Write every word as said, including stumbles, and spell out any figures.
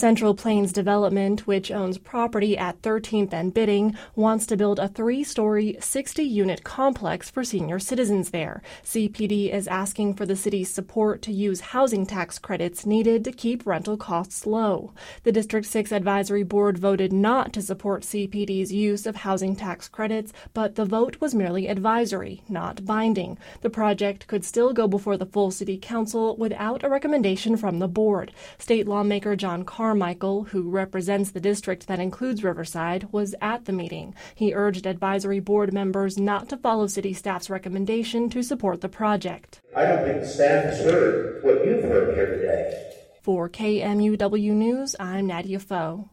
Central Plains Development, which owns property at thirteenth and Bidding, wants to build a three-story, sixty-unit complex for senior citizens there. C P D is asking for the city's support to use housing tax credits needed to keep rental costs low. The District six Advisory Board voted not to support C P D's use of housing tax credits, but the vote was merely advisory, not binding. The project could still go before the full City Council without a recommendation from the board. State lawmaker John Carmichael, who represents the district that includes Riverside, was at the meeting. He urged advisory board members not to follow city staff's recommendation to support the project. I don't think the staff has heard what you've heard here today. For K M U W News, I'm Nadia Foe.